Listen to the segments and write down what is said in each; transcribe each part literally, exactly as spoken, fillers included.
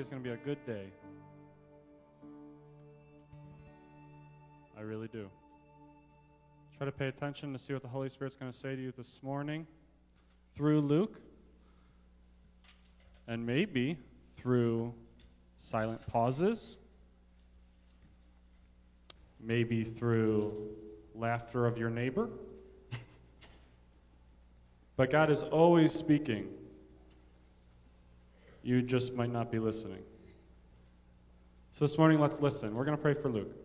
it's going to be a good day. I really do. Try to pay attention to see what the Holy Spirit's going to say to you this morning through Luke, and maybe through silent pauses, maybe through laughter of your neighbor. But God is always speaking. You just might not be listening. So this morning, let's listen. We're going to pray for Luke.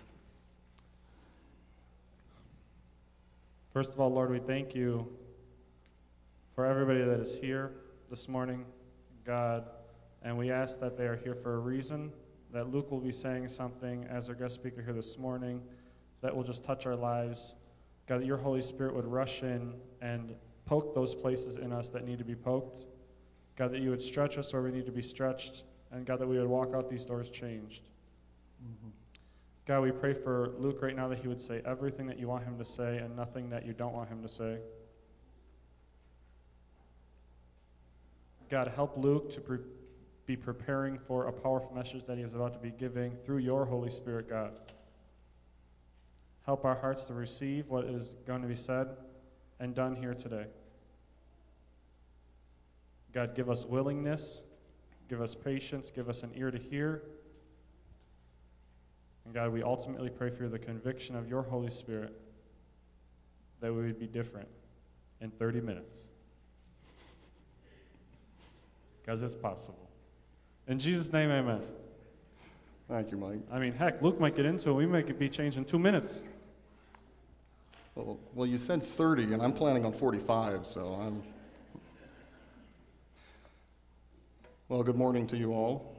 First of all, Lord, we thank you for everybody that is here this morning, God, and we ask that they are here for a reason, that Luke will be saying something as our guest speaker here this morning that will just touch our lives. God, that your Holy Spirit would rush in and poke those places in us that need to be poked. God, that you would stretch us where we need to be stretched, and God, that we would walk out these doors changed. Mm-hmm. God, we pray for Luke right now that he would say everything that you want him to say and nothing that you don't want him to say. God, help Luke to pre- be preparing for a powerful message that he is about to be giving through your Holy Spirit, God. Help our hearts to receive what is going to be said and done here today. God, give us willingness, give us patience, give us an ear to hear. And God, we ultimately pray for the conviction of your Holy Spirit that we would be different in thirty minutes. Because it's possible. In Jesus' name, amen. Thank you, Mike. I mean, heck, Luke might get into it. We might be changed in two minutes. Well, well, you said thirty, and I'm planning on forty-five, so I'm... Well, good morning to you all.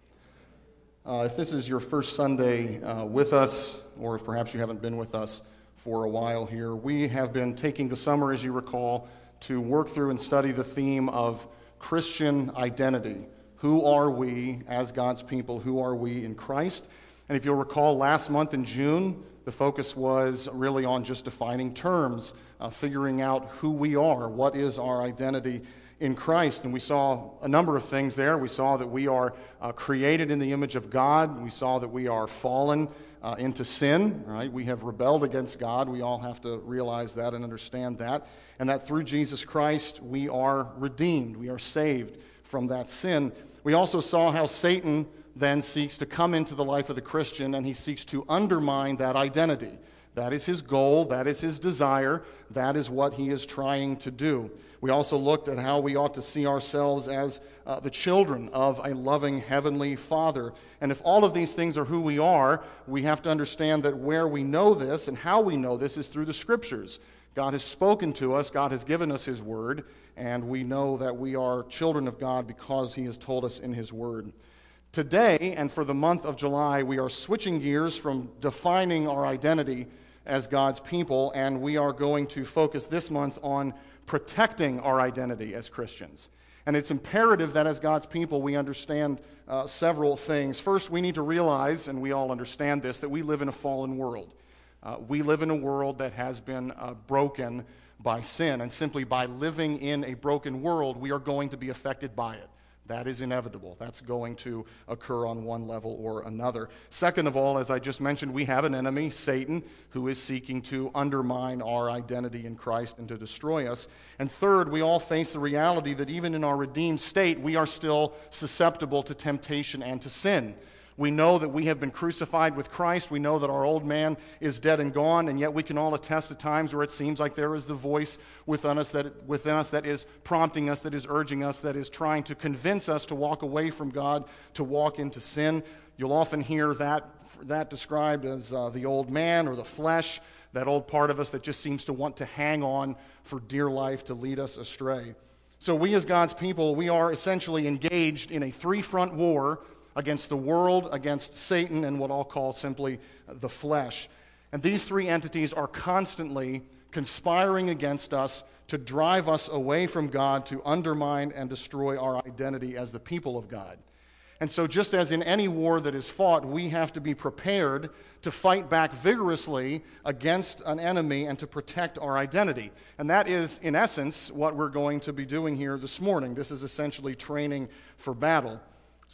Uh, if this is your first Sunday uh, with us, or if perhaps you haven't been with us for a while here, we have been taking the summer, as you recall, to work through and study the theme of Christian identity. Who are we as God's people? Who are we in Christ? And if you'll recall, last month in June, the focus was really on just defining terms, uh, figuring out who we are, what is our identity in Christ. And we saw a number of things there. We saw that we are uh, created in the image of God. We saw that we are fallen uh, into sin, right? We have rebelled against God. We all have to realize that and understand that. And that through Jesus Christ, we are redeemed. We are saved from that sin. We also saw how Satan then seeks to come into the life of the Christian, and he seeks to undermine that identity. That is his goal. That is his desire. That is what he is trying to do. We also looked at how we ought to see ourselves as uh, the children of a loving heavenly Father. And if all of these things are who we are, we have to understand that where we know this and how we know this is through the Scriptures. God has spoken to us. God has given us his word. And we know that we are children of God because he has told us in his word. Today, and for the month of July, we are switching gears from defining our identity as God's people, and we are going to focus this month on protecting our identity as Christians. And it's imperative that as God's people we understand uh, several things. First, we need to realize, and we all understand this, that we live in a fallen world. Uh, we live in a world that has been uh, broken by sin, and simply by living in a broken world, we are going to be affected by it. That is inevitable. That's going to occur on one level or another. Second of all, as I just mentioned, we have an enemy, Satan, who is seeking to undermine our identity in Christ and to destroy us. And third, we all face the reality that even in our redeemed state, we are still susceptible to temptation and to sin. We know that we have been crucified with Christ. We know that our old man is dead and gone, and yet we can all attest to times where it seems like there is the voice within us that, within us that is prompting us, that is urging us, that is trying to convince us to walk away from God, to walk into sin. You'll often hear that, that described as uh, the old man or the flesh, that old part of us that just seems to want to hang on for dear life to lead us astray. So we as God's people, we are essentially engaged in a three-front war against the world, against Satan, and what I'll call simply the flesh. And these three entities are constantly conspiring against us to drive us away from God, to undermine and destroy our identity as the people of God. And so just as in any war that is fought, we have to be prepared to fight back vigorously against an enemy and to protect our identity. And that is, in essence, what we're going to be doing here this morning. This is essentially training for battle.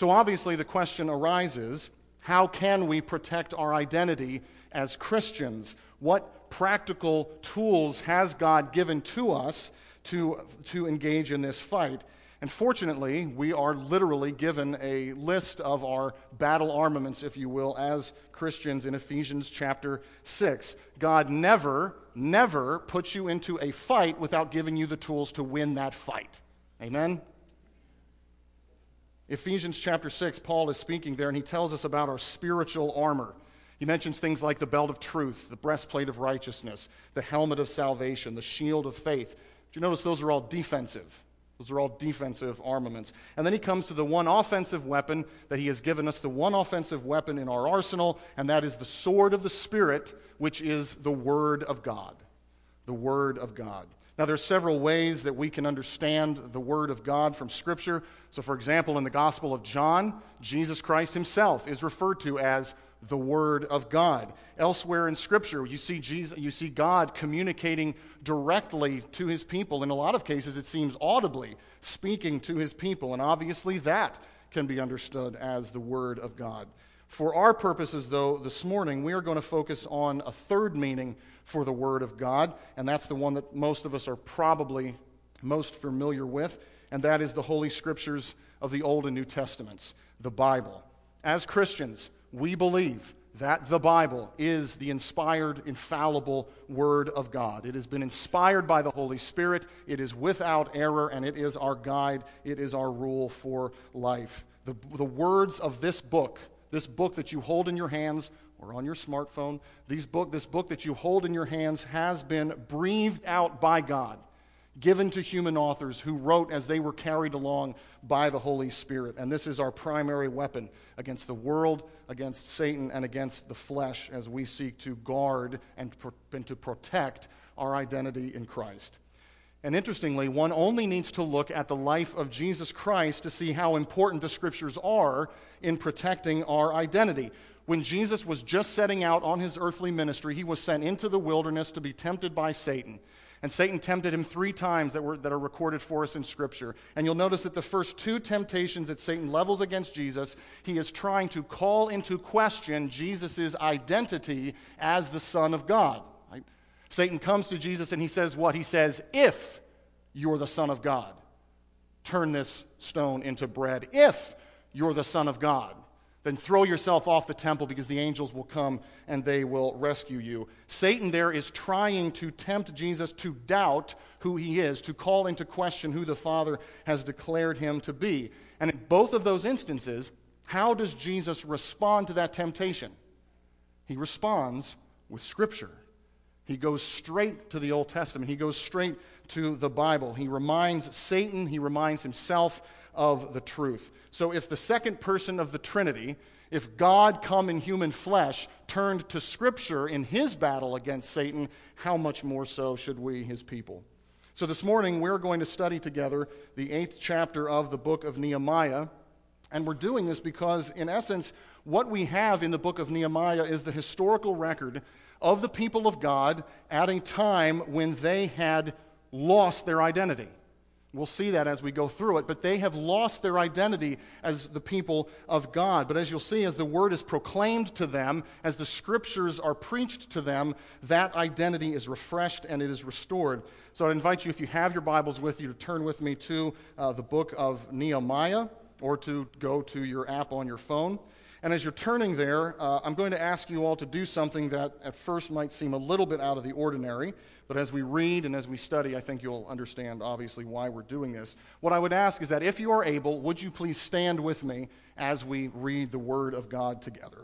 So obviously the question arises, how can we protect our identity as Christians? What practical tools has God given to us to, to engage in this fight? And fortunately, we are literally given a list of our battle armaments, if you will, as Christians in Ephesians chapter six. God never, never puts you into a fight without giving you the tools to win that fight. Amen? Ephesians chapter six, Paul is speaking there, and he tells us about our spiritual armor. He mentions things like the belt of truth, the breastplate of righteousness, the helmet of salvation, the shield of faith. But you notice those are all defensive. Those are all defensive armaments. And then he comes to the one offensive weapon that he has given us, the one offensive weapon in our arsenal, and that is the sword of the Spirit, which is the Word of God. The Word of God. Now, there's several ways that we can understand the Word of God from Scripture. So, for example, in the Gospel of John, Jesus Christ himself is referred to as the Word of God. Elsewhere in Scripture, you see Jesus, you see God communicating directly to his people. In a lot of cases, it seems audibly speaking to his people, and obviously that can be understood as the Word of God. For our purposes, though, this morning, we are going to focus on a third meaning for the Word of God, and that's the one that most of us are probably most familiar with, and that is the Holy Scriptures of the Old and New Testaments, the Bible. As Christians, we believe that the Bible is the inspired, infallible Word of God. It has been inspired by the Holy Spirit. It is without error, and it is our guide. It is our rule for life. The, the words of this book, this book that you hold in your hands or on your smartphone, these book, this book that you hold in your hands has been breathed out by God, given to human authors who wrote as they were carried along by the Holy Spirit. And this is our primary weapon against the world, against Satan, and against the flesh as we seek to guard and, pro- and to protect our identity in Christ. And interestingly, one only needs to look at the life of Jesus Christ to see how important the Scriptures are in protecting our identity. When Jesus was just setting out on his earthly ministry, he was sent into the wilderness to be tempted by Satan. And Satan tempted him three times that were that are recorded for us in Scripture. And you'll notice that the first two temptations that Satan levels against Jesus, he is trying to call into question Jesus' identity as the Son of God. Right? Satan comes to Jesus and he says what? He says, if you're the Son of God, turn this stone into bread. If you're the Son of God, then throw yourself off the temple because the angels will come and they will rescue you. Satan there is trying to tempt Jesus to doubt who he is, to call into question who the Father has declared him to be. And in both of those instances, how does Jesus respond to that temptation? He responds with Scripture. He goes straight to the Old Testament. He goes straight to the Bible. He reminds Satan, he reminds himself of the truth. So if the second person of the Trinity, if God come in human flesh, turned to Scripture in his battle against Satan, how much more so should we, his people? So this morning we're going to study together the eighth chapter of the book of Nehemiah. And we're doing this because, in essence, what we have in the book of Nehemiah is the historical record of the people of God at a time when they had lost their identity. We'll see that as we go through it, but they have lost their identity as the people of God. But as you'll see, as the word is proclaimed to them, as the Scriptures are preached to them, that identity is refreshed and it is restored. So I'd invite you, if you have your Bibles with you, to turn with me to uh, the book of Nehemiah, or to go to your app on your phone. And as you're turning there, uh, I'm going to ask you all to do something that at first might seem a little bit out of the ordinary, but as we read and as we study, I think you'll understand, obviously, why we're doing this. What I would ask is that if you are able, would you please stand with me as we read the Word of God together?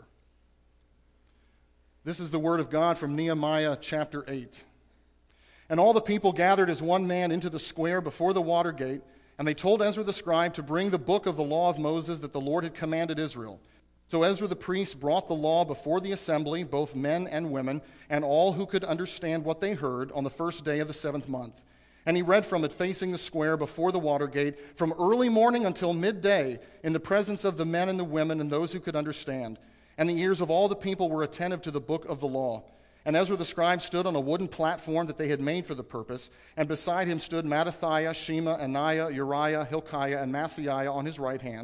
This is the Word of God from Nehemiah chapter eight. And all the people gathered as one man into the square before the water gate, and they told Ezra the scribe to bring the book of the law of Moses that the Lord had commanded Israel. So Ezra the priest brought the law before the assembly, both men and women, and all who could understand what they heard on the first day of the seventh month. And he read from it facing the square before the water gate from early morning until midday in the presence of the men and the women and those who could understand. And the ears of all the people were attentive to the book of the law. And Ezra the scribe stood on a wooden platform that they had made for the purpose, and beside him stood Mattithiah, Shema, Ananiah, Uriah, Hilkiah, and Maaseiah on his right hand.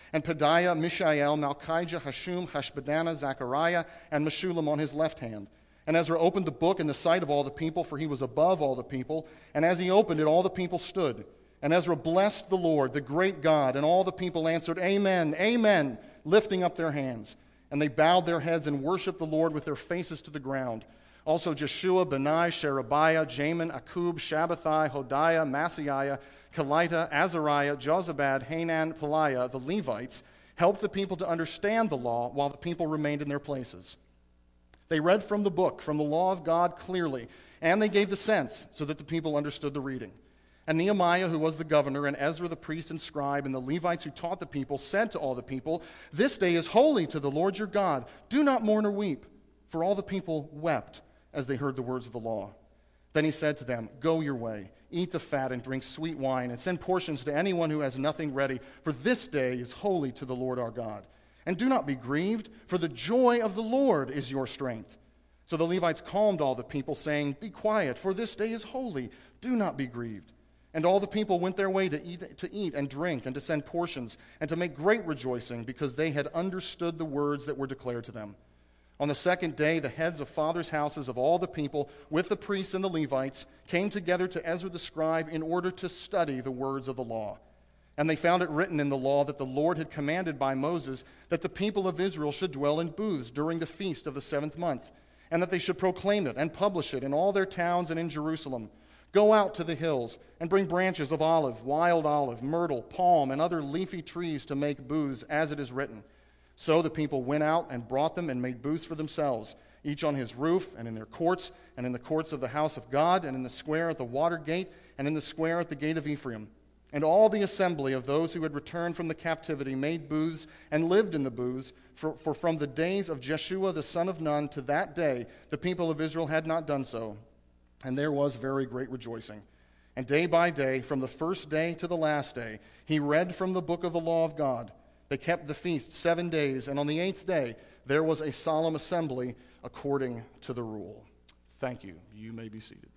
and Pedaiah, Mishael, Malchijah, Hashum, Hashbaddanah, Zechariah, and Meshullam on his left hand. And Ezra opened the book in the sight of all the people, for he was above all the people. And as he opened it, all the people stood. And Ezra blessed the Lord, the great God, and all the people answered, Amen, Amen, lifting up their hands. And they bowed their heads and worshiped the Lord with their faces to the ground. Also Jeshua, Benai, Sherebiah, Jamin, Akub, Shabbathai, Hodiah, Maaseiah, Kelita, Azariah, Jozabad, Hanan, Peliah, the Levites, helped the people to understand the law while the people remained in their places. They read from the book, from the law of God clearly, and they gave the sense so that the people understood the reading. And Nehemiah, who was the governor, and Ezra the priest and scribe, and the Levites who taught the people, said to all the people, This day is holy to the Lord your God. Do not mourn or weep. For all the people wept as they heard the words of the law. Then he said to them, Go your way, eat the fat and drink sweet wine, and send portions to anyone who has nothing ready, for this day is holy to the Lord our God. And do not be grieved, for the joy of the Lord is your strength. So the Levites calmed all the people, saying, Be quiet, for this day is holy. Do not be grieved. And all the people went their way to eat, to eat and drink, and to send portions, and to make great rejoicing, because they had understood the words that were declared to them. On the second day, the heads of fathers' houses of all the people, with the priests and the Levites, came together to Ezra the scribe in order to study the words of the law. And they found it written in the law that the Lord had commanded by Moses that the people of Israel should dwell in booths during the feast of the seventh month, and that they should proclaim it and publish it in all their towns and in Jerusalem. Go out to the hills and bring branches of olive, wild olive, myrtle, palm, and other leafy trees to make booths, as it is written. So the people went out and brought them and made booths for themselves, each on his roof and in their courts, and in the courts of the house of God, and in the square at the water gate, and in the square at the gate of Ephraim. And all the assembly of those who had returned from the captivity made booths and lived in the booths, for, for from the days of Jeshua the son of Nun to that day the people of Israel had not done so. And there was very great rejoicing. And day by day, from the first day to the last day, he read from the book of the law of God. They kept the feast seven days, and on the eighth day there was a solemn assembly according to the rule. Thank you. You may be seated.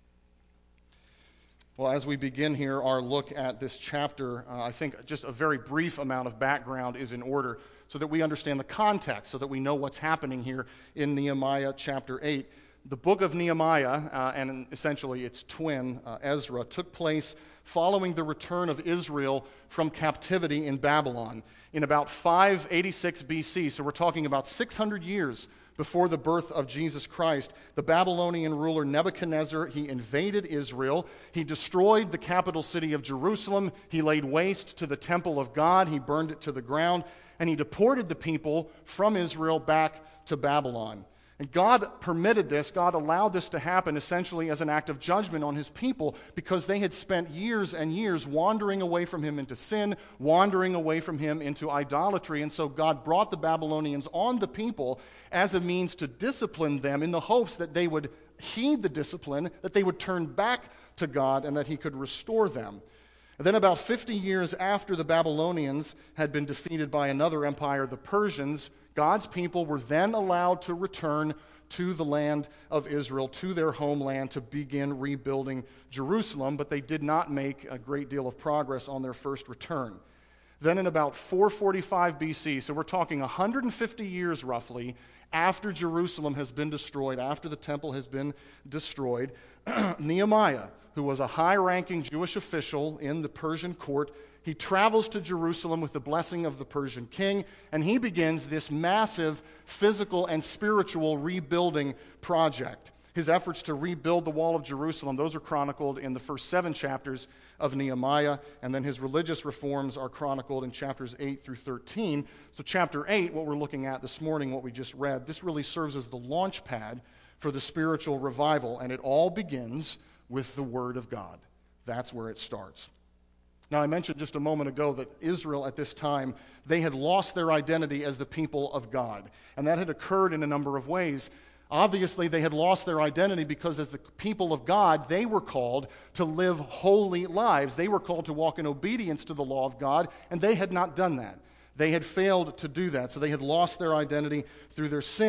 Well, as we begin here our look at this chapter, uh, I think just a very brief amount of background is in order so that we understand the context, so that we know what's happening here in Nehemiah chapter eight. The book of Nehemiah, uh, and essentially its twin, uh, Ezra, took place following the return of Israel from captivity in Babylon in about five eighty-six B C. So we're talking about six hundred years before the birth of Jesus Christ. The Babylonian ruler Nebuchadnezzar, he invaded Israel. He destroyed the capital city of Jerusalem. He laid waste to the temple of God. He burned it to the ground. And he deported the people from Israel back to Babylon. And God permitted this, God allowed this to happen essentially as an act of judgment on his people because they had spent years and years wandering away from him into sin, wandering away from him into idolatry. And so God brought the Babylonians on the people as a means to discipline them in the hopes that they would heed the discipline, that they would turn back to God, and that he could restore them. And then about fifty years after the Babylonians had been defeated by another empire, the Persians, God's people were then allowed to return to the land of Israel, to their homeland, to begin rebuilding Jerusalem, but they did not make a great deal of progress on their first return. Then in about four forty-five B C, so we're talking one hundred fifty years roughly, after Jerusalem has been destroyed, after the temple has been destroyed, Nehemiah, who was a high-ranking Jewish official in the Persian court, he travels to Jerusalem with the blessing of the Persian king, and he begins this massive physical and spiritual rebuilding project. His efforts to rebuild the wall of Jerusalem, those are chronicled in the first seven chapters of Nehemiah, and then his religious reforms are chronicled in chapters eight through thirteen. So chapter eight, what we're looking at this morning, what we just read, this really serves as the launch pad for the spiritual revival, and it all begins with the Word of God. That's where it starts. Now, I mentioned just a moment ago that Israel at this time, they had lost their identity as the people of God. And that had occurred in a number of ways. Obviously, they had lost their identity because as the people of God, they were called to live holy lives. They were called to walk in obedience to the law of God, and they had not done that. They had failed to do that, so they had lost their identity through their sin.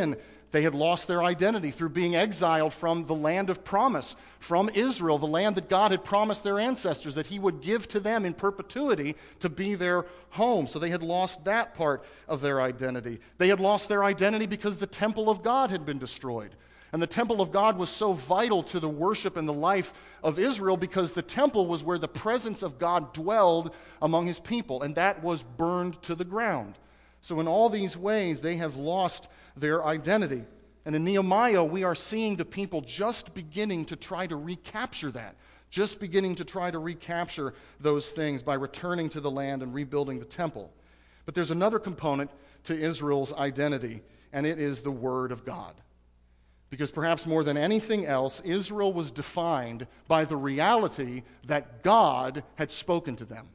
They had lost their identity through being exiled from the land of promise, from Israel, the land that God had promised their ancestors that he would give to them in perpetuity to be their home. So they had lost that part of their identity. They had lost their identity because the temple of God had been destroyed. And the temple of God was so vital to the worship and the life of Israel because the temple was where the presence of God dwelled among his people, and that was burned to the ground. So in all these ways, they have lost their identity. And in Nehemiah, we are seeing the people just beginning to try to recapture that, just beginning to try to recapture those things by returning to the land and rebuilding the temple. But there's another component to Israel's identity, and it is the Word of God. Because perhaps more than anything else, Israel was defined by the reality that God had spoken to them.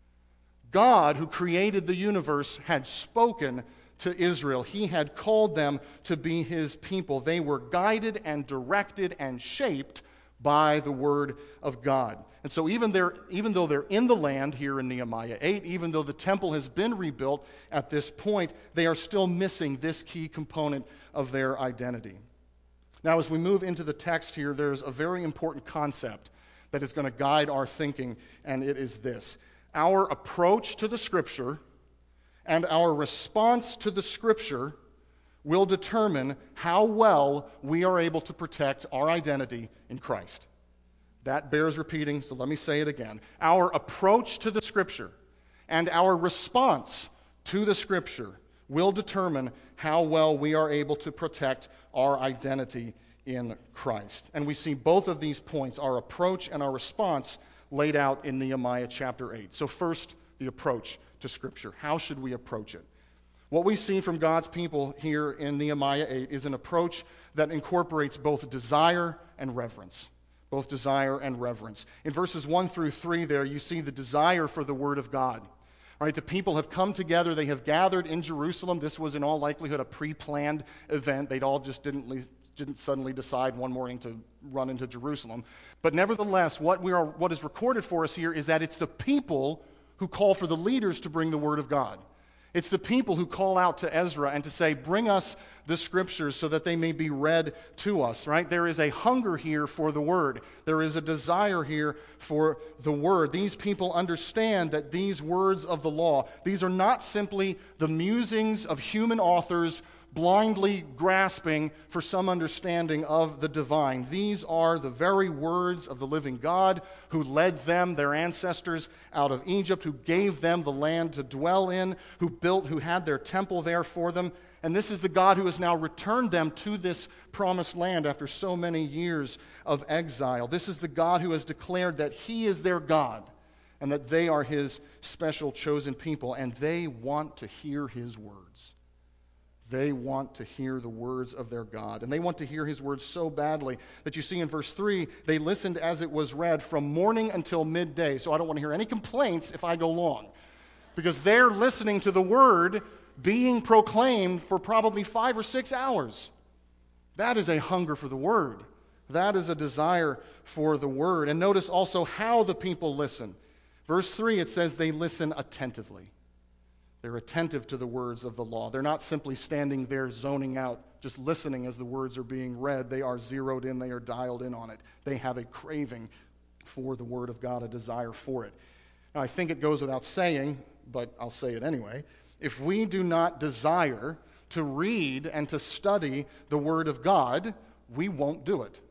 God, who created the universe, had spoken to Israel. He had called them to be his people. They were guided and directed and shaped by the Word of God. And so even, there, even though they're in the land here in Nehemiah eight, even though the temple has been rebuilt at this point, they are still missing this key component of their identity. Now, as we move into the text here, there's a very important concept that is going to guide our thinking, and it is this. Our approach to the Scripture and our response to the Scripture will determine how well we are able to protect our identity in Christ. That bears repeating, so let me say it again. Our approach to the Scripture and our response to the Scripture will determine how well we are able to protect our identity in Christ. And we see both of these points, our approach and our response, laid out in Nehemiah chapter eight. So first, the approach to Scripture. How should we approach it? What we see from God's people here in Nehemiah eight is an approach that incorporates both desire and reverence. Both desire and reverence. In verses one through three there, you see the desire for the Word of God. All right, the people have come together. They have gathered in Jerusalem. This was in all likelihood a pre-planned event. They'd all just didn't, didn't suddenly decide one morning to run into Jerusalem. But nevertheless, what we are, what is recorded for us here is that it's the people who call for the leaders to bring the Word of God. It's the people who call out to Ezra and to say, bring us the Scriptures so that they may be read to us, right? There is a hunger here for the Word. There is a desire here for the Word. These people understand that these words of the law, these are not simply the musings of human authors blindly grasping for some understanding of the divine. These are the very words of the living God who led them, their ancestors, out of Egypt, who gave them the land to dwell in, who built, who had their temple there for them. And this is the God who has now returned them to this promised land after so many years of exile. This is the God who has declared that he is their God and that they are his special chosen people, and they want to hear his words. They want to hear the words of their God. And they want to hear his words so badly that you see in verse three, they listened as it was read from morning until midday. So I don't want to hear any complaints if I go long, because they're listening to the word being proclaimed for probably five or six hours. That is a hunger for the word. That is a desire for the word. And notice also how the people listen. Verse three, it says they listen attentively. They're attentive to the words of the law. They're not simply standing there zoning out, just listening as the words are being read. They are zeroed in. They are dialed in on it. They have a craving for the word of God, a desire for it. Now, I think it goes without saying, but I'll say it anyway. If we do not desire to read and to study the word of God, we won't do it.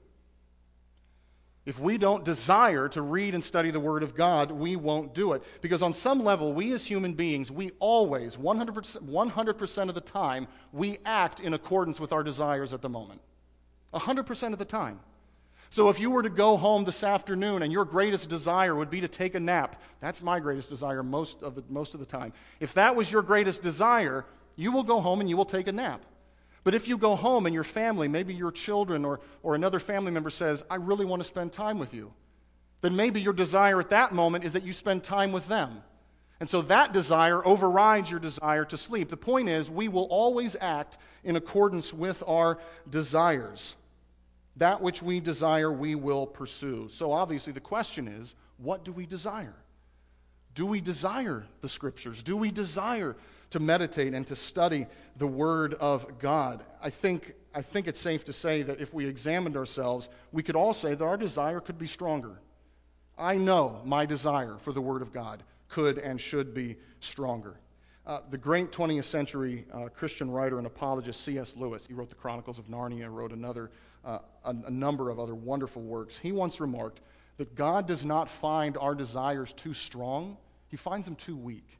If we don't desire to read and study the Word of God, we won't do it. Because on some level, we as human beings, we always, one hundred percent, one hundred percent of the time, we act in accordance with our desires at the moment. one hundred percent of the time. So if you were to go home this afternoon and your greatest desire would be to take a nap, that's my greatest desire most of the, most of the time. If that was your greatest desire, you will go home and you will take a nap. But if you go home and your family, maybe your children or, or another family member says, I really want to spend time with you, then maybe your desire at that moment is that you spend time with them. And so that desire overrides your desire to sleep. The point is, we will always act in accordance with our desires. That which we desire, we will pursue. So obviously the question is, what do we desire? Do we desire the Scriptures? Do we desire to meditate and to study the Word of God. I think, I think it's safe to say that if we examined ourselves, we could all say that our desire could be stronger. I know my desire for the Word of God could and should be stronger. Uh, the great twentieth century uh, Christian writer and apologist C S Lewis, he wrote the Chronicles of Narnia, wrote another, uh, a, a number of other wonderful works. He once remarked that God does not find our desires too strong, he finds them too weak.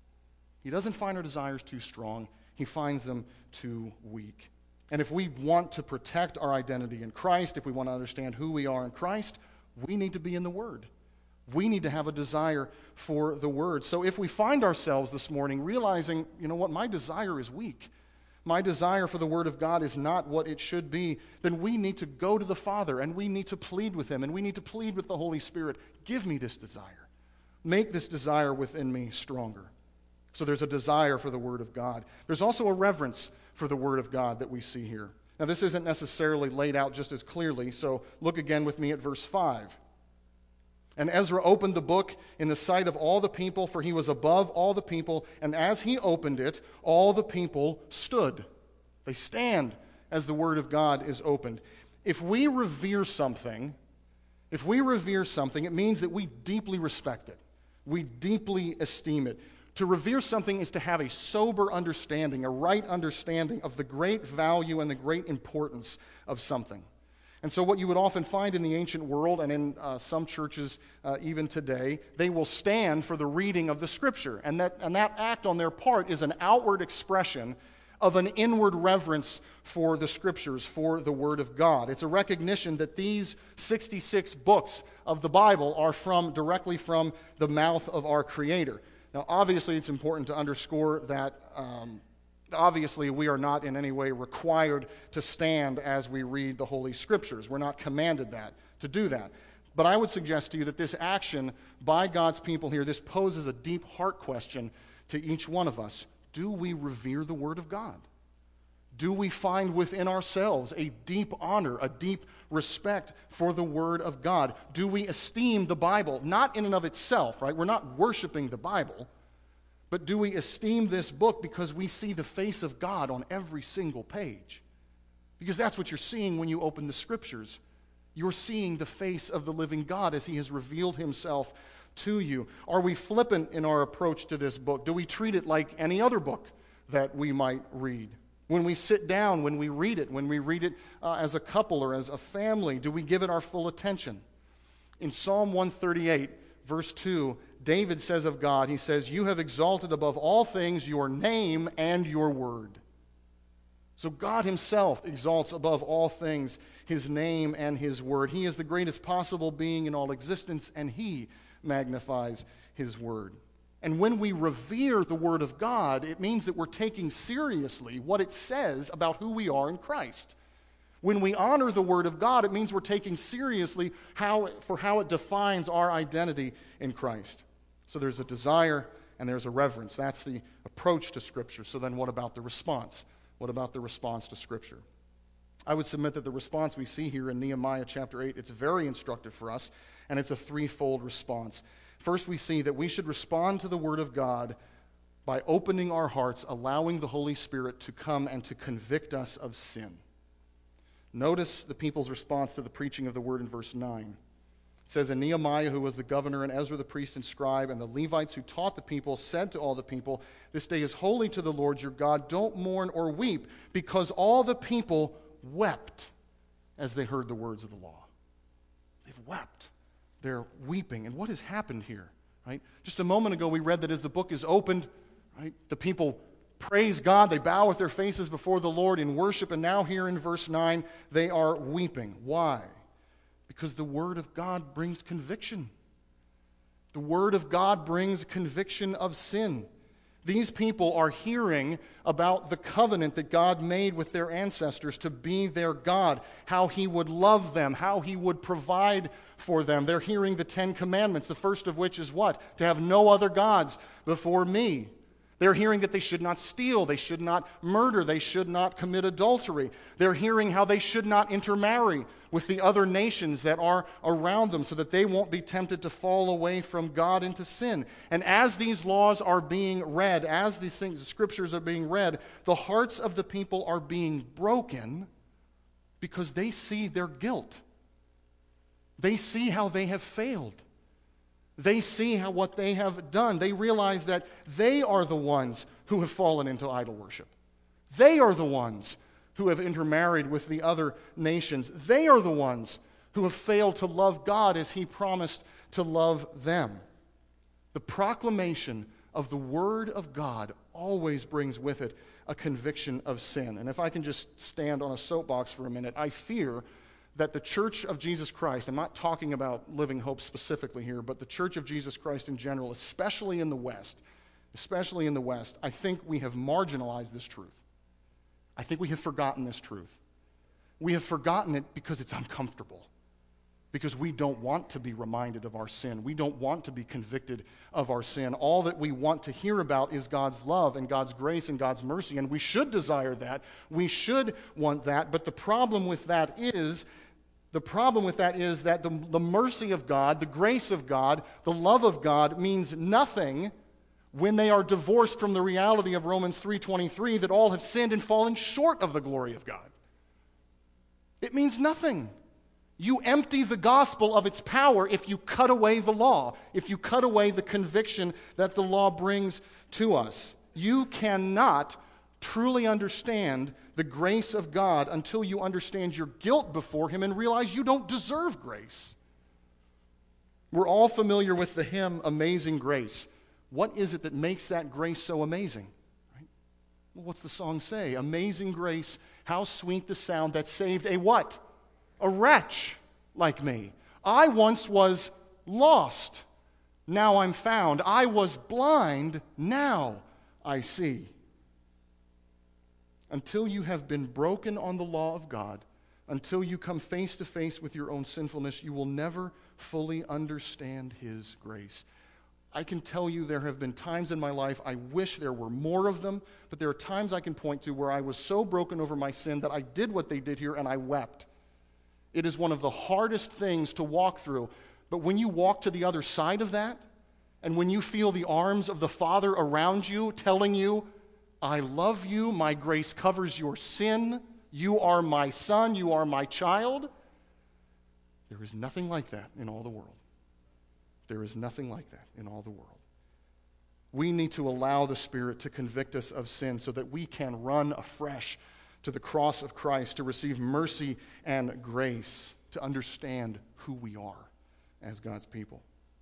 He doesn't find our desires too strong, he finds them too weak. And if we want to protect our identity in Christ, if we want to understand who we are in Christ, we need to be in the Word. We need to have a desire for the Word. So if we find ourselves this morning realizing, you know what, my desire is weak, my desire for the Word of God is not what it should be, then we need to go to the Father and we need to plead with Him and we need to plead with the Holy Spirit. Give me this desire. Make this desire within me stronger. So there's a desire for the Word of God. There's also a reverence for the Word of God that we see here. Now this isn't necessarily laid out just as clearly, so look again with me at verse five. And Ezra opened the book in the sight of all the people, for he was above all the people, and as he opened it, all the people stood. They stand as the Word of God is opened. If we revere something, if we revere something, it means that we deeply respect it. We deeply esteem it. To revere something is to have a sober understanding, a right understanding of the great value and the great importance of something. And so what you would often find in the ancient world and in uh, some churches uh, even today, they will stand for the reading of the Scripture. And that, and that act on their part is an outward expression of an inward reverence for the Scriptures, for the Word of God. It's a recognition that these sixty-six books of the Bible are from directly from the mouth of our Creator. Now, obviously, it's important to underscore that um, obviously we are not in any way required to stand as we read the Holy Scriptures. We're not commanded that, to do that. But I would suggest to you that this action by God's people here, this poses a deep heart question to each one of us. Do we revere the Word of God? Do we find within ourselves a deep honor, a deep respect for the Word of God? Do we esteem the Bible, not in and of itself, right? We're not worshiping the Bible, but do we esteem this book because we see the face of God on every single page? Because that's what you're seeing when you open the Scriptures. You're seeing the face of the living God as He has revealed Himself to you. Are we flippant in our approach to this book? Do we treat it like any other book that we might read? When we sit down, when we read it, when we read it uh, as a couple or as a family, do we give it our full attention? In Psalm one thirty-eight, verse two, David says of God, he says, "You have exalted above all things your name and your word." So God Himself exalts above all things His name and His word. He is the greatest possible being in all existence, and He magnifies His word. And when we revere the Word of God, it means that we're taking seriously what it says about who we are in Christ. When we honor the Word of God, it means we're taking seriously how, for how it defines our identity in Christ. So there's a desire and there's a reverence. That's the approach to Scripture. So then what about the response? What about the response to Scripture? I would submit that the response we see here in Nehemiah chapter eight, it's very instructive for us, and it's a threefold response. First, we see that we should respond to the Word of God by opening our hearts, allowing the Holy Spirit to come and to convict us of sin. Notice the people's response to the preaching of the Word in verse nine. It says, "And Nehemiah, who was the governor, and Ezra the priest and scribe, and the Levites who taught the people, said to all the people, 'This day is holy to the Lord your God. Don't mourn or weep,' because all the people wept as they heard the words of the law." They've wept. They're weeping. And what has happened here? Right? Just a moment ago we read that as the book is opened, right, the people praise God, they bow with their faces before the Lord in worship, and now here in verse nine they are weeping. Why? Because the Word of God brings conviction. The Word of God brings conviction of sin. These people are hearing about the covenant that God made with their ancestors to be their God, how He would love them, how He would provide for them. They're hearing the Ten Commandments, the first of which is what? To have no other gods before me. They're hearing that they should not steal, they should not murder, they should not commit adultery. They're hearing how they should not intermarry with the other nations that are around them so that they won't be tempted to fall away from God into sin. And as these laws are being read, as these things, the scriptures are being read, the hearts of the people are being broken because they see their guilt. They see how they have failed. They see how what they have done. They realize that they are the ones who have fallen into idol worship. They are the ones who have intermarried with the other nations. They are the ones who have failed to love God as He promised to love them. The proclamation of the Word of God always brings with it a conviction of sin. And if I can just stand on a soapbox for a minute, I fear that the Church of Jesus Christ, I'm not talking about Living Hope specifically here, but the Church of Jesus Christ in general, especially in the West, especially in the West, I think we have marginalized this truth. I think we have forgotten this truth. We have forgotten it because it's uncomfortable, because we don't want to be reminded of our sin. We don't want to be convicted of our sin. All that we want to hear about is God's love and God's grace and God's mercy, and we should desire that. We should want that, but the problem with that is The problem with that is that the, the mercy of God, the grace of God, the love of God means nothing when they are divorced from the reality of Romans three twenty-three that all have sinned and fallen short of the glory of God. It means nothing. You empty the gospel of its power if you cut away the law, if you cut away the conviction that the law brings to us. You cannot truly understand the grace of God until you understand your guilt before Him and realize you don't deserve grace. We're all familiar with the hymn, Amazing Grace. What is it that makes that grace so amazing? Right? Well, what's the song say? Amazing grace, how sweet the sound that saved a what? A wretch like me. I once was lost, now I'm found. I was blind, now I see. Until you have been broken on the law of God, until you come face to face with your own sinfulness, you will never fully understand His grace. I can tell you there have been times in my life, I wish there were more of them, but there are times I can point to where I was so broken over my sin that I did what they did here and I wept. It is one of the hardest things to walk through, but when you walk to the other side of that, and when you feel the arms of the Father around you telling you, I love you, my grace covers your sin, you are my son, you are my child. There is nothing like that in all the world. There is nothing like that in all the world. We need to allow the Spirit to convict us of sin so that we can run afresh to the cross of Christ to receive mercy and grace, to understand who we are as God's people.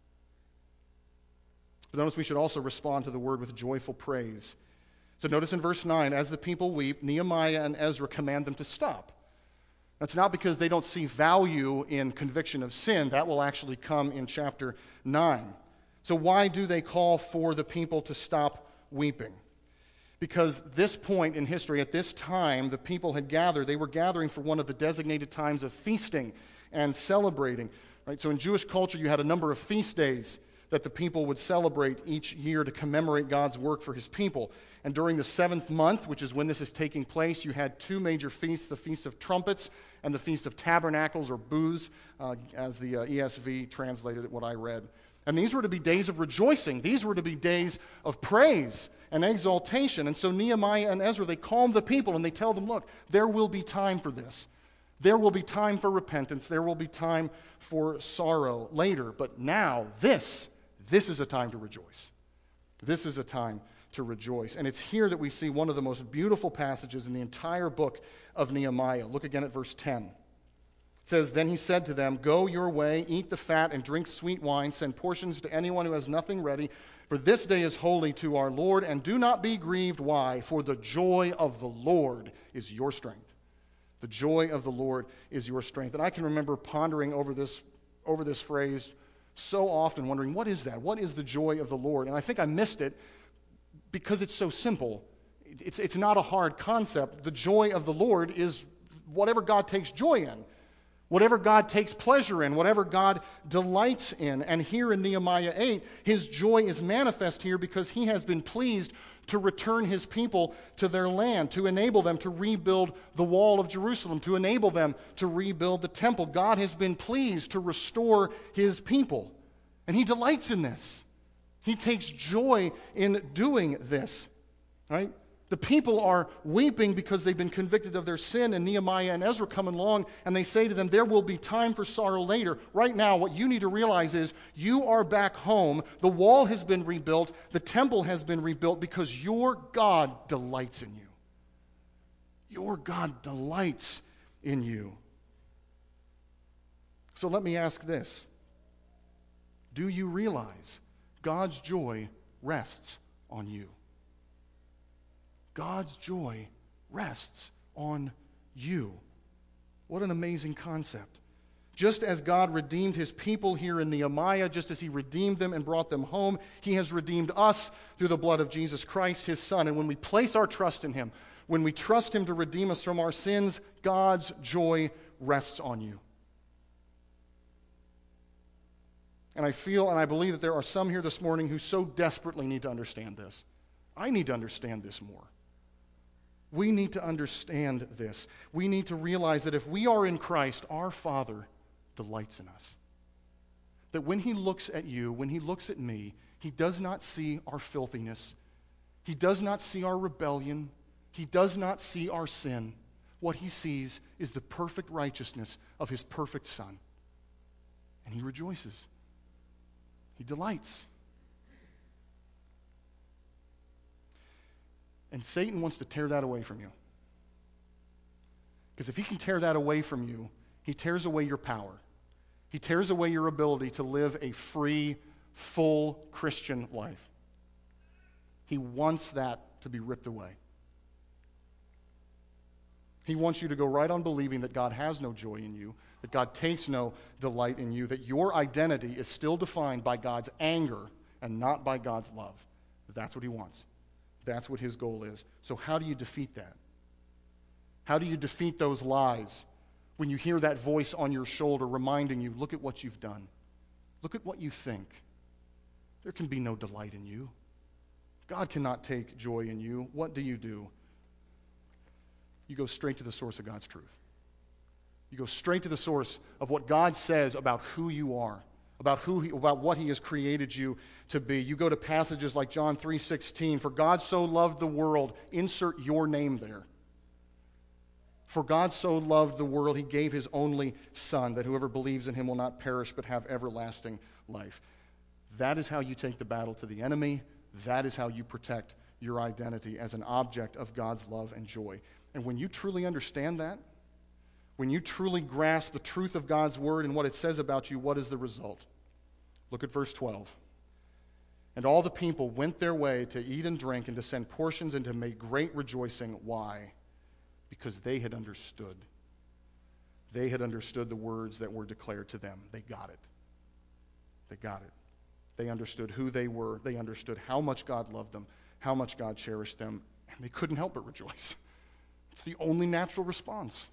But notice we should also respond to the word with joyful praise. So notice in verse nine, as the people weep, Nehemiah and Ezra command them to stop. That's not because they don't see value in conviction of sin. That will actually come in chapter nine. So why do they call for the people to stop weeping? Because this point in history, at this time, the people had gathered. They were gathering for one of the designated times of feasting and celebrating. Right? So in Jewish culture, you had a number of feast days that the people would celebrate each year to commemorate God's work for His people. And during the seventh month, which is when this is taking place, you had two major feasts, the Feast of Trumpets and the Feast of Tabernacles, or Booths, uh, as the uh, E S V translated it, what I read. And these were to be days of rejoicing. These were to be days of praise and exaltation. And so Nehemiah and Ezra, they calm the people and they tell them, look, there will be time for this. There will be time for repentance. There will be time for sorrow later. But now, this, this is a time to rejoice. This is a time to rejoice. And it's here that we see one of the most beautiful passages in the entire book of Nehemiah. Look again at verse ten. It says, Then he said to them, Go your way, eat the fat, and drink sweet wine. Send portions to anyone who has nothing ready. For this day is holy to our Lord, and do not be grieved. Why? For the joy of the Lord is your strength. The joy of the Lord is your strength. And I can remember pondering over this, over this phrase so often, wondering, what is that? What is the joy of the Lord? And I think I missed it because it's so simple. It's, it's not a hard concept. The joy of the Lord is whatever God takes joy in. whatever God takes pleasure in, whatever God delights in. And here in Nehemiah eight, his joy is manifest here because he has been pleased to return his people to their land, to enable them to rebuild the wall of Jerusalem, to enable them to rebuild the temple. God has been pleased to restore his people, and he delights in this. He takes joy in doing this, right? The people are weeping because they've been convicted of their sin, and Nehemiah and Ezra come along and they say to them, there will be time for sorrow later. Right now, what you need to realize is you are back home. The wall has been rebuilt. The temple has been rebuilt because your God delights in you. Your God delights in you. So let me ask this. Do you realize God's joy rests on you? God's joy rests on you. What an amazing concept. Just as God redeemed his people here in Nehemiah, just as he redeemed them and brought them home, he has redeemed us through the blood of Jesus Christ, his Son. And when we place our trust in him, when we trust him to redeem us from our sins, God's joy rests on you. And I feel and I believe that there are some here this morning who so desperately need to understand this. I need to understand this more. We need to understand this. We need to realize that if we are in Christ, our Father delights in us. That when he looks at you, when he looks at me, he does not see our filthiness. He does not see our rebellion. He does not see our sin. What he sees is the perfect righteousness of his perfect Son. And he rejoices. He delights. And Satan wants to tear that away from you. Because if he can tear that away from you, he tears away your power. He tears away your ability to live a free, full Christian life. He wants that to be ripped away. He wants you to go right on believing that God has no joy in you, that God takes no delight in you, that your identity is still defined by God's anger and not by God's love. That's what he wants. That's what his goal is. So how do you defeat that? How do you defeat those lies when you hear that voice on your shoulder reminding you, look at what you've done. Look at what you think. There can be no delight in you. God cannot take joy in you. What do you do? You go straight to the source of God's truth. You go straight to the source of what God says about who you are, about who he, about what he has created you to be. You go to passages like John three sixteen, for God so loved the world, insert your name there. For God so loved the world, he gave his only Son, that whoever believes in him will not perish but have everlasting life. That is how you take the battle to the enemy. That is how you protect your identity as an object of God's love and joy. And when you truly understand that, when you truly grasp the truth of God's word and what it says about you, what is the result? Look at verse twelve. And all the people went their way to eat and drink and to send portions and to make great rejoicing. Why? Because they had understood. They had understood the words that were declared to them. They got it. They got it. They understood who they were. They understood how much God loved them, how much God cherished them, and they couldn't help but rejoice. It's the only natural response.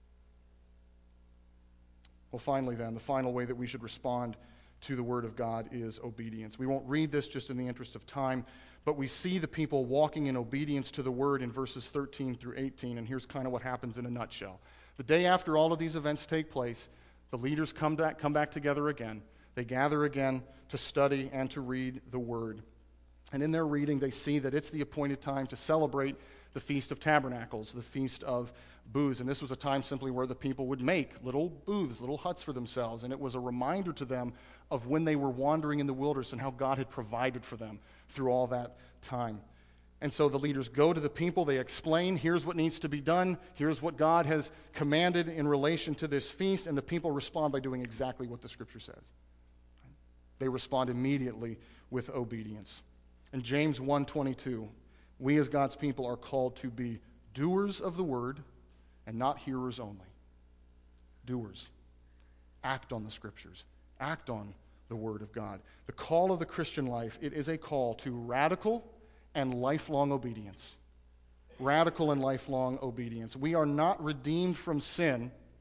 Well, finally then, the final way that we should respond to the Word of God is obedience. We won't read this just in the interest of time, but we see the people walking in obedience to the Word in verses thirteen through eighteen, and here's kind of what happens in a nutshell. The day after all of these events take place, the leaders come back, come back together again. They gather again to study and to read the Word. And in their reading, they see that it's the appointed time to celebrate the Feast of Tabernacles, the Feast of Booths. And this was a time simply where the people would make little booths, little huts for themselves. And it was a reminder to them of when they were wandering in the wilderness and how God had provided for them through all that time. And so the leaders go to the people, they explain, here's what needs to be done, here's what God has commanded in relation to this feast, and the people respond by doing exactly what the Scripture says. They respond immediately with obedience. In James one twenty-two, we as God's people are called to be doers of the word and not hearers only. Doers. Act on the Scriptures. Act on the Word of God. The call of the Christian life, it is a call to radical and lifelong obedience. Radical and lifelong obedience. We are not redeemed from sin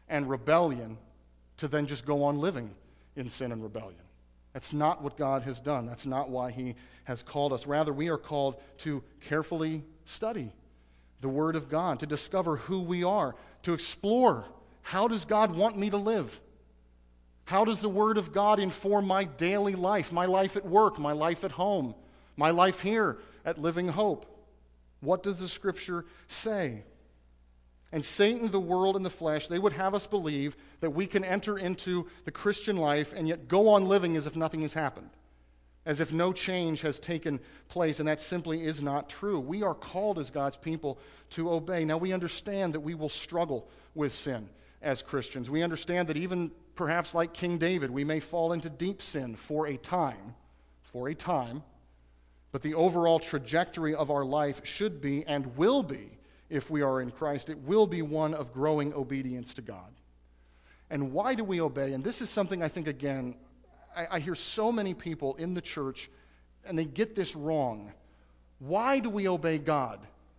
and rebellion to then just go on living in sin and rebellion. That's not what God has done. That's not why he has called us. Rather, we are called to carefully study the Word of God, to discover who we are, to explore how does God want me to live? How does the Word of God inform my daily life, my life at work, my life at home, my life here at Living Hope? What does the Scripture say? And Satan, the world, and the flesh, they would have us believe that we can enter into the Christian life and yet go on living as if nothing has happened, as if no change has taken place, and that simply is not true. We are called as God's people to obey. Now, we understand that we will struggle with sin as Christians. We understand that even perhaps like King David, we may fall into deep sin for a time, for a time, but the overall trajectory of our life should be and will be, if we are in Christ, it will be one of growing obedience to God. And why do we obey? And this is something I think, again, I, I hear so many people in the church, and they get this wrong. Why do we obey God?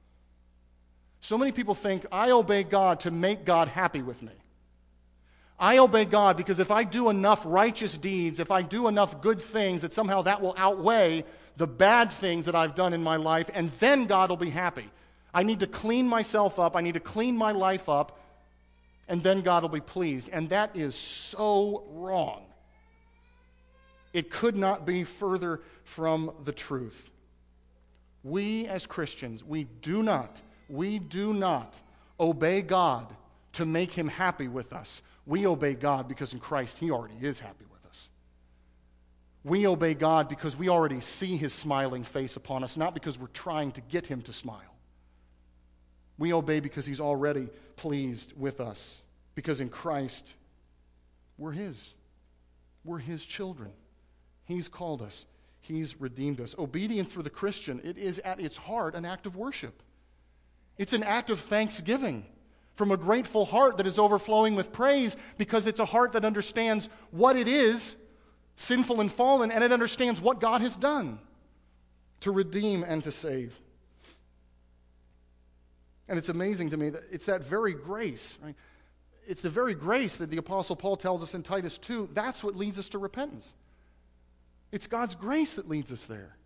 So many people think, I obey God to make God happy with me. I obey God because if I do enough righteous deeds, if I do enough good things, that somehow that will outweigh the bad things that I've done in my life, and then God will be happy. I need to clean myself up. I need to clean my life up, and then God will be pleased. And that is so wrong. It could not be further from the truth. We as Christians, we do not, we do not obey God to make him happy with us. We obey God because in Christ he already is happy with us. We obey God because we already see his smiling face upon us, not because we're trying to get him to smile. We obey because he's already pleased with us. Because in Christ, we're his. We're his children. He's called us. He's redeemed us. Obedience for the Christian, it is at its heart an act of worship. It's an act of thanksgiving from a grateful heart that is overflowing with praise, because it's a heart that understands what it is, sinful and fallen, and it understands what God has done to redeem and to save. And it's amazing to me that it's that very grace, right? It's the very grace that the Apostle Paul tells us in Titus two, that's what leads us to repentance. It's God's grace that leads us there.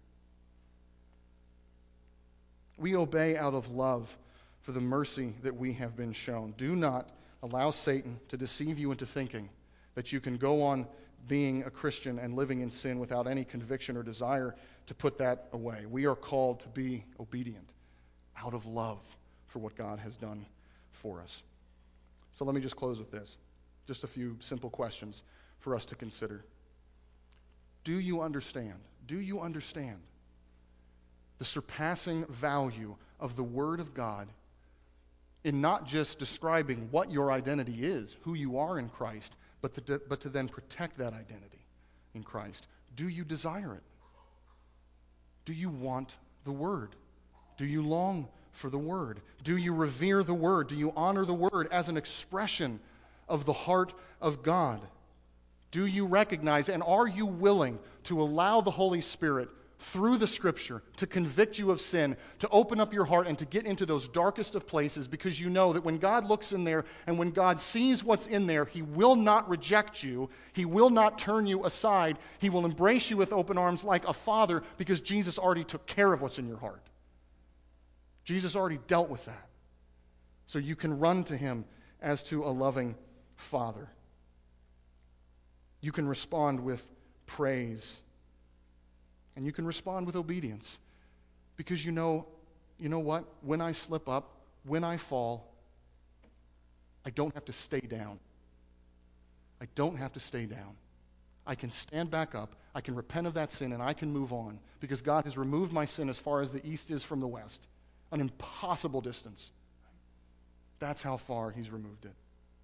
We obey out of love for the mercy that we have been shown. Do not allow Satan to deceive you into thinking that you can go on being a Christian and living in sin without any conviction or desire to put that away. We are called to be obedient out of love for what God has done for us. So let me just close with this. Just a few simple questions for us to consider. Do you understand? Do you understand the surpassing value of the Word of God in not just describing what your identity is, who you are in Christ, but to, but to then protect that identity in Christ? Do you desire it? Do you want the Word? Do you long for the Word? Do you revere the Word? Do you honor the Word as an expression of the heart of God? Do you recognize and are you willing to allow the Holy Spirit through the Scripture to convict you of sin, to open up your heart and to get into those darkest of places, because you know that when God looks in there and when God sees what's in there, he will not reject you. He will not turn you aside. He will embrace you with open arms like a father, because Jesus already took care of what's in your heart. Jesus already dealt with that. So you can run to him as to a loving Father. You can respond with praise. And you can respond with obedience. Because you know, you know what? When I slip up, when I fall, I don't have to stay down. I don't have to stay down. I can stand back up, I can repent of that sin, and I can move on. Because God has removed my sin as far as the east is from the west. An impossible distance. That's how far he's removed it.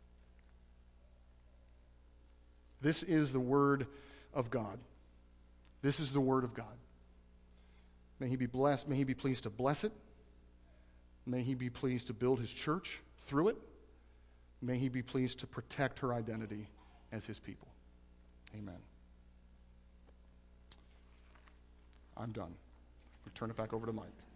This is the Word of God. This is the Word of God. May he be blessed. May he be pleased to bless it. May he be pleased to build his church through it. May he be pleased to protect her identity as his people. Amen. I'm done. We'll turn it back over to Mike.